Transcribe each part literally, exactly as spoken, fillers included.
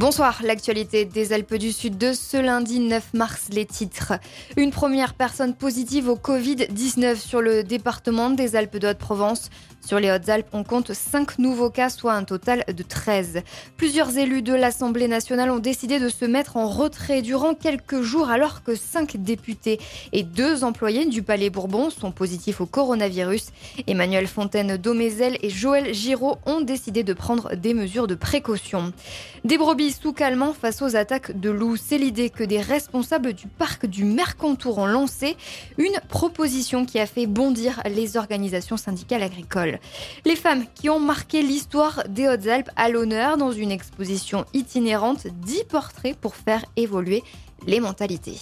Bonsoir, l'actualité des Alpes du Sud de ce lundi neuf mars, les titres. Une première personne positive au covid dix-neuf sur le département des Alpes de Haute-Provence. Sur les Hautes-Alpes, on compte cinq nouveaux cas, soit un total de treize. Plusieurs élus de l'Assemblée nationale ont décidé de se mettre en retrait durant quelques jours alors que cinq députés et deux employés du Palais Bourbon sont positifs au coronavirus. Emmanuel Fontaine-Daumézelle et Joël Giraud ont décidé de prendre des mesures de précaution. Des brebis sous calmant face aux attaques de loups. C'est l'idée que des responsables du parc du Mercantour ont lancé. Une proposition qui a fait bondir les organisations syndicales agricoles. Les femmes qui ont marqué l'histoire des Hautes-Alpes à l'honneur dans une exposition itinérante, dix portraits pour faire évoluer les mentalités.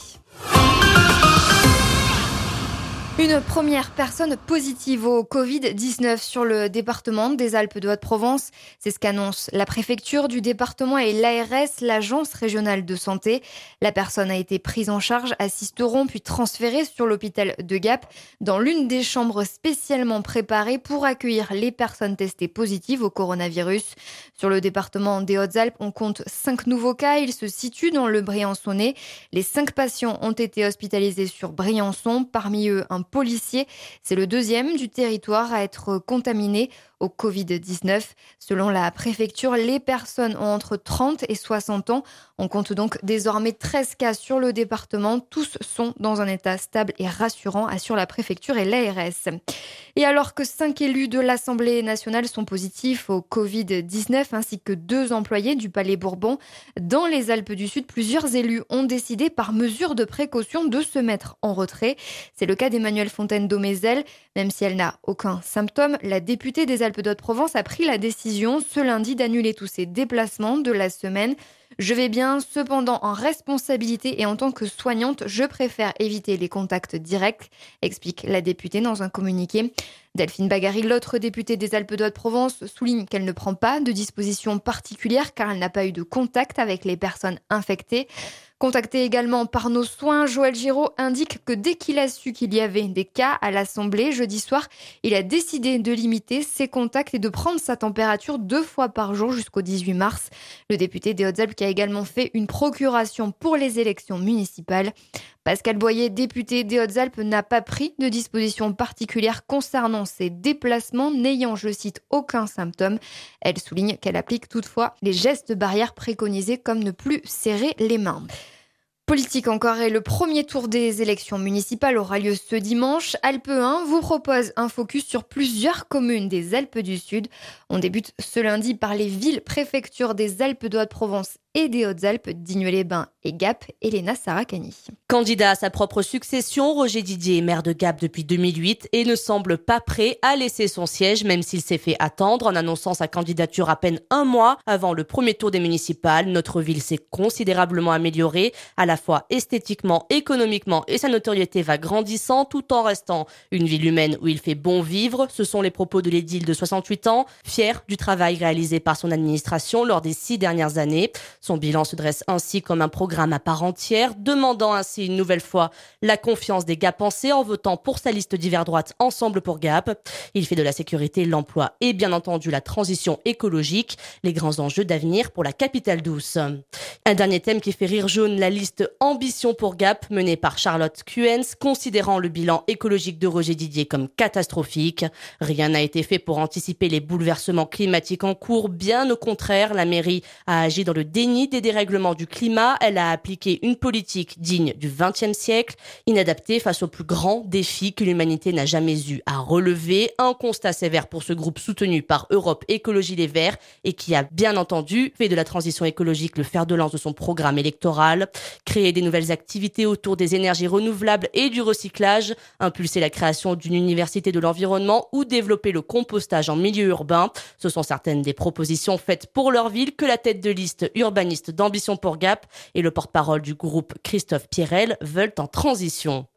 Une première personne positive au covid dix-neuf sur le département des Alpes de Haute-Provence. C'est ce qu'annonce la préfecture du département et l'A R S, l'agence régionale de santé. La personne a été prise en charge à Sisteron puis transférée sur l'hôpital de Gap dans l'une des chambres spécialement préparées pour accueillir les personnes testées positives au coronavirus. Sur le département des Hautes-Alpes, on compte cinq nouveaux cas. Ils se situent dans le Briançonnais. Les cinq patients ont été hospitalisés sur Briançon. Parmi eux, un policier. C'est le deuxième du territoire à être contaminé au covid dix-neuf. Selon la préfecture, les personnes ont entre trente et soixante ans. On compte donc désormais treize cas sur le département. Tous sont dans un état stable et rassurant, assure la préfecture et l'A R S. Et alors que cinq élus de l'Assemblée nationale sont positifs au covid dix-neuf ainsi que deux employés du Palais Bourbon, dans les Alpes du Sud, plusieurs élus ont décidé par mesure de précaution de se mettre en retrait. C'est le cas d'Emmanuel Fontaine-Daumézelle. Même si elle n'a aucun symptôme, la députée des Alpes de Haute-Provence a pris la décision ce lundi d'annuler tous ses déplacements de la semaine. Je vais bien, cependant en responsabilité et en tant que soignante, je préfère éviter les contacts directs, explique la députée dans un communiqué. Delphine Bagary, l'autre députée des Alpes de Haute-Provence, souligne qu'elle ne prend pas de dispositions particulières car elle n'a pas eu de contact avec les personnes infectées. Contacté également par nos soins, Joël Giraud indique que dès qu'il a su qu'il y avait des cas à l'Assemblée jeudi soir, il a décidé de limiter ses contacts et de prendre sa température deux fois par jour jusqu'au dix-huit mars. Le député des Hautes-Alpes qui a également fait une procuration pour les élections municipales. Pascal Boyer, député des Hautes-Alpes, n'a pas pris de dispositions particulières concernant ses déplacements, n'ayant, je cite, aucun symptôme. Elle souligne qu'elle applique toutefois les gestes barrières préconisés comme ne plus serrer les mains. Politique encore et le premier tour des élections municipales aura lieu ce dimanche. Alpes un vous propose un focus sur plusieurs communes des Alpes du Sud. On débute ce lundi par les villes-préfectures des Alpes de Haute-Provence et des Hautes-Alpes, Digne-les-Bains et Gap, Elena Saracani. Candidat à sa propre succession, Roger Didier est maire de Gap depuis deux mille huit et ne semble pas prêt à laisser son siège, même s'il s'est fait attendre en annonçant sa candidature à peine un mois avant le premier tour des municipales. Notre ville s'est considérablement améliorée, à la fois esthétiquement, économiquement, et sa notoriété va grandissant tout en restant une ville humaine où il fait bon vivre. Ce sont les propos de l'édile de soixante-huit ans, fier du travail réalisé par son administration lors des six dernières années. Son bilan se dresse ainsi comme un programme à part entière, demandant ainsi une nouvelle fois la confiance des Gapensais en votant pour sa liste d'hiver droite Ensemble pour Gap. Il fait de la sécurité, l'emploi et bien entendu la transition écologique les grands enjeux d'avenir pour la capitale douce. Un dernier thème qui fait rire jaune, la liste Ambition pour Gap menée par Charlotte Cuens, considérant le bilan écologique de Roger Didier comme catastrophique. Rien n'a été fait pour anticiper les bouleversements climatiques en cours. Bien au contraire, la mairie a agi dans le déni des dérèglements du climat. Elle a appliqué une politique digne du vingtième siècle, inadaptée face aux plus grands défis que l'humanité n'a jamais eu à relever. Un constat sévère pour ce groupe soutenu par Europe Écologie Les Verts et qui a bien entendu fait de la transition écologique le fer de lance de son programme électoral. Créer des nouvelles activités autour des énergies renouvelables et du recyclage, impulser la création d'une université de l'environnement ou développer le compostage en milieu urbain. Ce sont certaines des propositions faites pour leur ville que la tête de liste urbaniste d'Ambition pour Gap et le porte-parole du groupe Christophe Pierrel veulent en transition.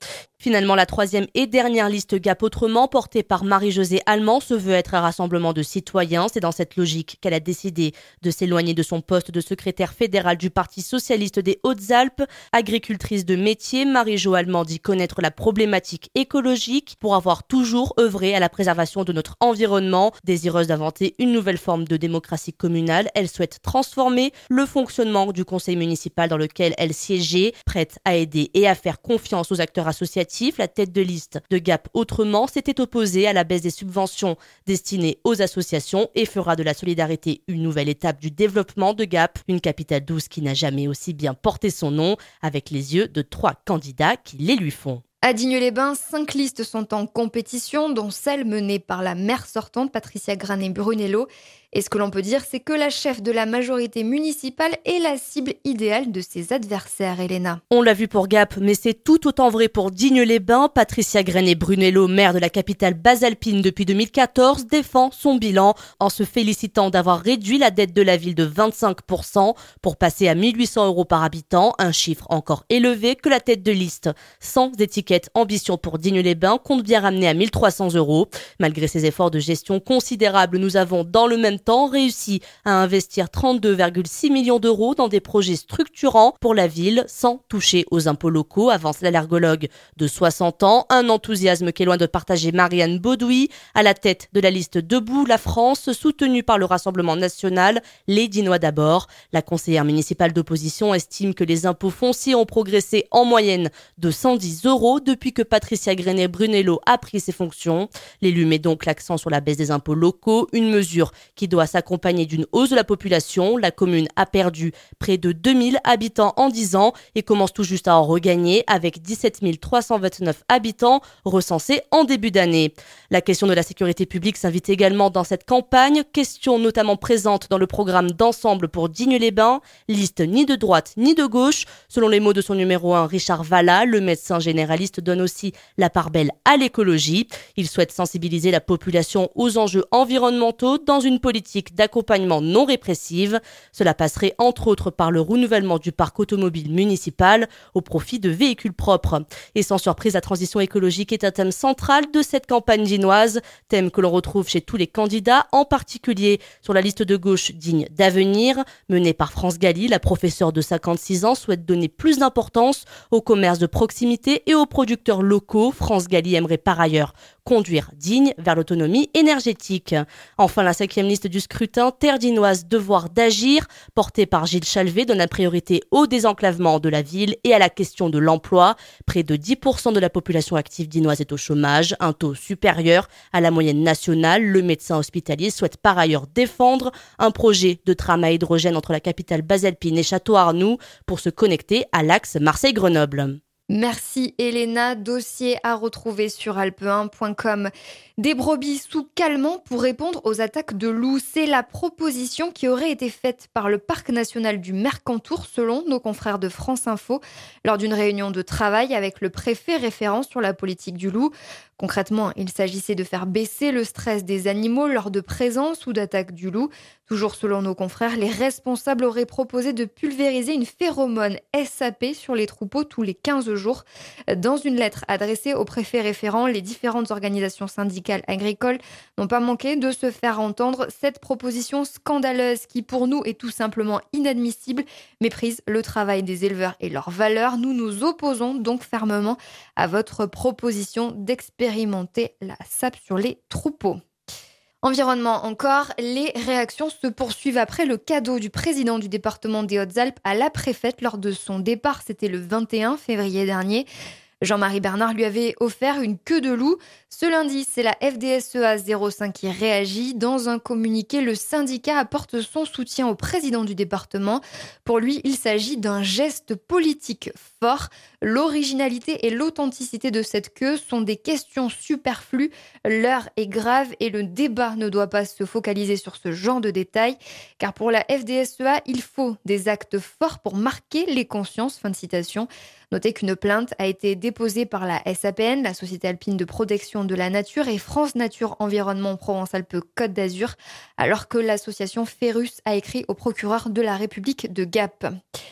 Finalement, la troisième et dernière liste Gap Autrement, portée par Marie-Josée Allemand, se veut être un rassemblement de citoyens. C'est dans cette logique qu'elle a décidé de s'éloigner de son poste de secrétaire fédérale du Parti socialiste des Hautes-Alpes. Agricultrice de métier, Marie-Jo Allemand dit connaître la problématique écologique pour avoir toujours œuvré à la préservation de notre environnement. Désireuse d'inventer une nouvelle forme de démocratie communale, elle souhaite transformer le fonctionnement du conseil municipal dans lequel elle siégeait. Prête à aider et à faire confiance aux acteurs associatifs, la tête de liste de Gap Autrement s'était opposée à la baisse des subventions destinées aux associations et fera de la solidarité une nouvelle étape du développement de Gap, une capitale douce qui n'a jamais aussi bien porté son nom, avec les yeux de trois candidats qui les lui font. À Digne-les-Bains, cinq listes sont en compétition, dont celle menée par la maire sortante, Patricia Granet-Brunello. Et ce que l'on peut dire, c'est que la chef de la majorité municipale est la cible idéale de ses adversaires, Elena. On l'a vu pour Gap, mais c'est tout autant vrai pour Digne-les-Bains. Patricia Granet-Brunello, maire de la capitale basalpine depuis deux mille quatorze, défend son bilan en se félicitant d'avoir réduit la dette de la ville de vingt-cinq pour cent pour passer à mille huit cents euros par habitant, un chiffre encore élevé que la tête de liste sans étiquette ambition pour Digne-les-Bains compte bien ramener à mille trois cents euros. Malgré ces efforts de gestion considérables, nous avons dans le même temps réussi à investir trente-deux virgule six millions d'euros dans des projets structurants pour la ville sans toucher aux impôts locaux, avance l'allergologue de soixante ans. Un enthousiasme qui est loin de partager Marianne Baudouy, à la tête de la liste Debout la France, soutenue par le Rassemblement national, les Dinois d'abord. La conseillère municipale d'opposition estime que les impôts fonciers ont progressé en moyenne de cent dix euros depuis que Patricia Granet-Brunello a pris ses fonctions. L'élu met donc l'accent sur la baisse des impôts locaux, une mesure qui doit s'accompagner d'une hausse de la population. La commune a perdu près de deux mille habitants en dix ans et commence tout juste à en regagner avec dix-sept mille trois cent vingt-neuf habitants recensés en début d'année. La question de la sécurité publique s'invite également dans cette campagne, question notamment présente dans le programme d'ensemble pour Digne-les-Bains, liste ni de droite ni de gauche. Selon les mots de son numéro un, Richard Vallat, le médecin généraliste donne aussi la part belle à l'écologie. Il souhaite sensibiliser la population aux enjeux environnementaux dans une politique d'accompagnement non répressive. Cela passerait entre autres par le renouvellement du parc automobile municipal au profit de véhicules propres. Et sans surprise, la transition écologique est un thème central de cette campagne dinoise, thème que l'on retrouve chez tous les candidats, en particulier sur la liste de gauche Digne d'avenir. Menée par France Galli, la professeure de cinquante-six ans souhaite donner plus d'importance au commerce de proximité et aux producteurs locaux. France Galli aimerait par ailleurs conduire Digne vers l'autonomie énergétique. Enfin, la cinquième liste du scrutin, Terre dinoise, devoir d'agir, portée par Gilles Chalvet, donne la priorité au désenclavement de la ville et à la question de l'emploi. Près de dix pour cent de la population active dinoise est au chômage, un taux supérieur à la moyenne nationale. Le médecin hospitalier souhaite par ailleurs défendre un projet de tram à hydrogène entre la capitale basalpine et Château-Arnoux pour se connecter à l'axe Marseille-Grenoble. Merci Elena, dossier à retrouver sur alpe un point com. Des brebis sous calmant pour répondre aux attaques de loups. C'est la proposition qui aurait été faite par le parc national du Mercantour, selon nos confrères de France Info, lors d'une réunion de travail avec le préfet référent sur la politique du loup. Concrètement, il s'agissait de faire baisser le stress des animaux lors de présence ou d'attaque du loup. Toujours selon nos confrères, les responsables auraient proposé de pulvériser une phéromone S A P sur les troupeaux tous les quinze jours. Dans une lettre adressée au préfet référent, les différentes organisations syndicales agricoles n'ont pas manqué de se faire entendre. Cette proposition scandaleuse qui, pour nous, est tout simplement inadmissible, méprise le travail des éleveurs et leurs valeurs. Nous nous opposons donc fermement à votre proposition d'expérimenter la S A P sur les troupeaux. Environnement encore, les réactions se poursuivent après le cadeau du président du département des Hautes-Alpes à la préfète lors de son départ. C'était le vingt et un février dernier. Jean-Marie Bernard lui avait offert une queue de loup. Ce lundi, c'est la F D S E A zéro cinq qui réagit. Dans un communiqué, le syndicat apporte son soutien au président du département. Pour lui, il s'agit d'un geste politique fort. L'originalité et l'authenticité de cette queue sont des questions superflues. L'heure est grave et le débat ne doit pas se focaliser sur ce genre de détails. Car pour la F D S E A, il faut des actes forts pour marquer les consciences. Fin de citation. Notez qu'une plainte a été déposée par la S A P N, la Société alpine de protection de la nature, et France Nature Environnement Provence-Alpes-Côte d'Azur, alors que l'association Ferrus a écrit au procureur de la République de Gap.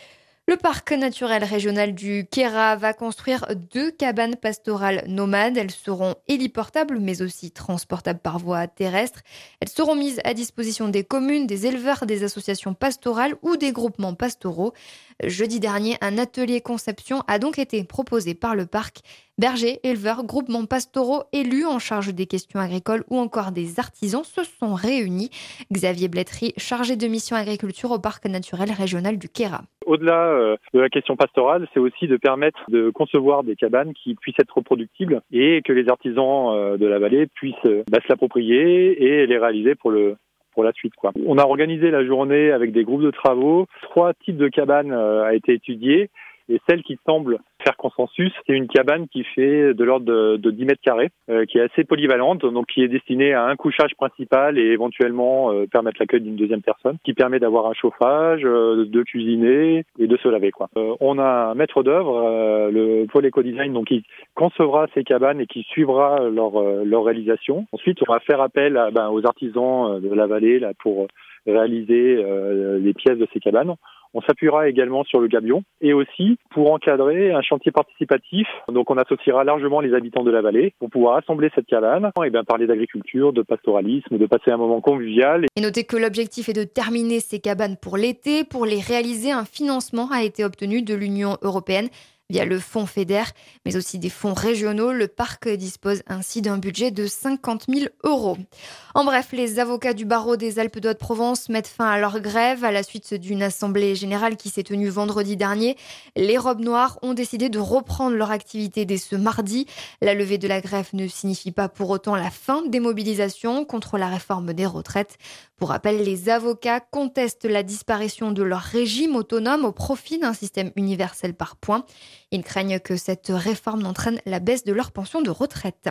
Le parc naturel régional du Queyras va construire deux cabanes pastorales nomades. Elles seront héliportables mais aussi transportables par voie terrestre. Elles seront mises à disposition des communes, des éleveurs, des associations pastorales ou des groupements pastoraux. Jeudi dernier, un atelier conception a donc été proposé par le parc. Bergers, éleveurs, groupements pastoraux, élus en charge des questions agricoles ou encore des artisans se sont réunis. Xavier Blettery, chargé de mission agriculture au parc naturel régional du Queyras. Au-delà euh, de la question pastorale, c'est aussi de permettre de concevoir des cabanes qui puissent être reproductibles et que les artisans euh, de la vallée puissent euh, bah, se l'approprier et les réaliser pour le pour la suite, quoi. On a organisé la journée avec des groupes de travaux. Trois types de cabanes euh, a été étudiées. Et celle qui semble faire consensus, c'est une cabane qui fait de l'ordre de, de dix mètres carrés, euh, qui est assez polyvalente, donc qui est destinée à un couchage principal et éventuellement euh, permettre l'accueil d'une deuxième personne, qui permet d'avoir un chauffage, euh, de cuisiner et de se laver, quoi. Euh, on a un maître d'œuvre, euh, le pôle éco-design, donc qui concevra ces cabanes et qui suivra leur, euh, leur réalisation. Ensuite, on va faire appel à, ben, aux artisans de la vallée là, pour réaliser euh, les pièces de ces cabanes. On s'appuiera également sur le gabion et aussi pour encadrer un chantier participatif. Donc on associera largement les habitants de la vallée pour pouvoir assembler cette cabane et bien parler d'agriculture, de pastoralisme, de passer un moment convivial. Et notez que l'objectif est de terminer ces cabanes pour l'été. Pour les réaliser, un financement a été obtenu de l'Union européenne via le fonds FEDER, mais aussi des fonds régionaux. Le parc dispose ainsi d'un budget de cinquante mille euros. En bref, les avocats du barreau des Alpes-de-Haute-Provence mettent fin à leur grève à la suite d'une assemblée générale qui s'est tenue vendredi dernier. Les robes noires ont décidé de reprendre leur activité dès ce mardi. La levée de la grève ne signifie pas pour autant la fin des mobilisations contre la réforme des retraites. Pour rappel, les avocats contestent la disparition de leur régime autonome au profit d'un système universel par points. Ils craignent que cette réforme n'entraîne la baisse de leur pension de retraite.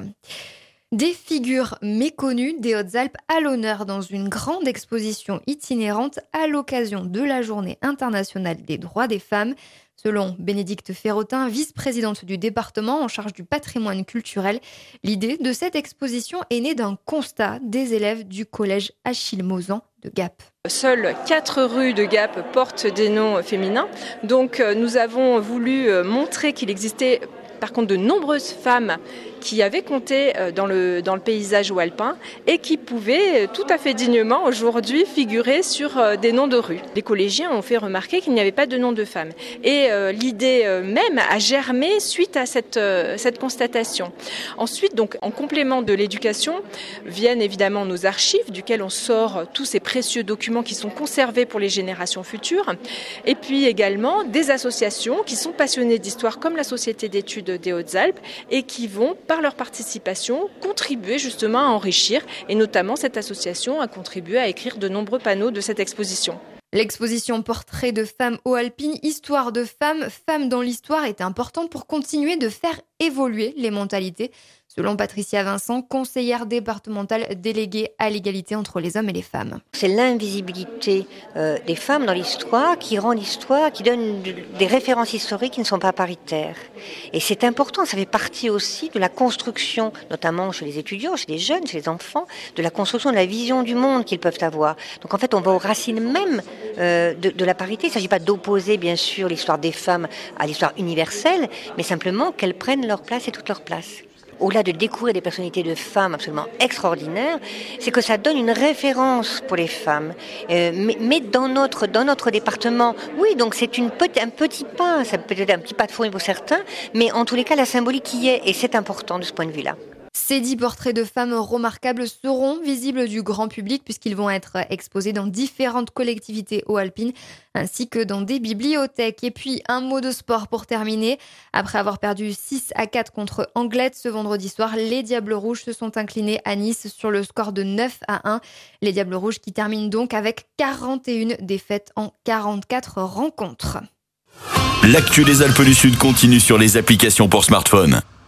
Des figures méconnues des Hautes-Alpes à l'honneur dans une grande exposition itinérante à l'occasion de la Journée internationale des droits des femmes. Selon Bénédicte Ferrotin, vice-présidente du département en charge du patrimoine culturel, l'idée de cette exposition est née d'un constat des élèves du collège Achille Mauzan de Gap. Seules quatre rues de Gap portent des noms féminins. Donc nous avons voulu montrer qu'il existait par contre de nombreuses femmes qui avaient compté dans le, dans le paysage alpin et qui pouvaient tout à fait dignement aujourd'hui figurer sur des noms de rues. Les collégiens ont fait remarquer qu'il n'y avait pas de nom de femmes. Et euh, l'idée même a germé suite à cette, euh, cette constatation. Ensuite, donc, en complément de l'éducation, viennent évidemment nos archives, duquel on sort tous ces précieux documents qui sont conservés pour les générations futures. Et puis également des associations qui sont passionnées d'histoire comme la Société d'études des Hautes-Alpes et qui vont par leur participation, contribuer justement à enrichir. Et notamment, cette association a contribué à écrire de nombreux panneaux de cette exposition. L'exposition Portrait de femmes haut alpines, histoire de femmes, femmes dans l'histoire est importante pour continuer de faire évoluer les mentalités. Selon Patricia Vincent, conseillère départementale déléguée à l'égalité entre les hommes et les femmes. C'est l'invisibilité euh, des femmes dans l'histoire qui rend l'histoire, qui donne des références historiques qui ne sont pas paritaires. Et c'est important, ça fait partie aussi de la construction, notamment chez les étudiants, chez les jeunes, chez les enfants, de la construction de la vision du monde qu'ils peuvent avoir. Donc en fait, on va aux racines même euh, de, de la parité. Il ne s'agit pas d'opposer, bien sûr, l'histoire des femmes à l'histoire universelle, mais simplement qu'elles prennent leur place et toute leur place. Au-delà de découvrir des personnalités de femmes absolument extraordinaires, c'est que ça donne une référence pour les femmes. Euh, mais, mais dans notre dans notre département, oui, donc c'est une un petit pas, ça peut être un petit pas de fourmi pour certains, mais en tous les cas, la symbolique y est, et c'est important de ce point de vue-là. Ces dix portraits de femmes remarquables seront visibles du grand public puisqu'ils vont être exposés dans différentes collectivités haut-alpines ainsi que dans des bibliothèques. Et puis un mot de sport pour terminer. Après avoir perdu six à quatre contre Anglet ce vendredi soir, les Diables Rouges se sont inclinés à Nice sur le score de neuf à un. Les Diables Rouges qui terminent donc avec quarante et une défaites en quarante-quatre rencontres. L'actu des Alpes du Sud continue sur les applications pour smartphone.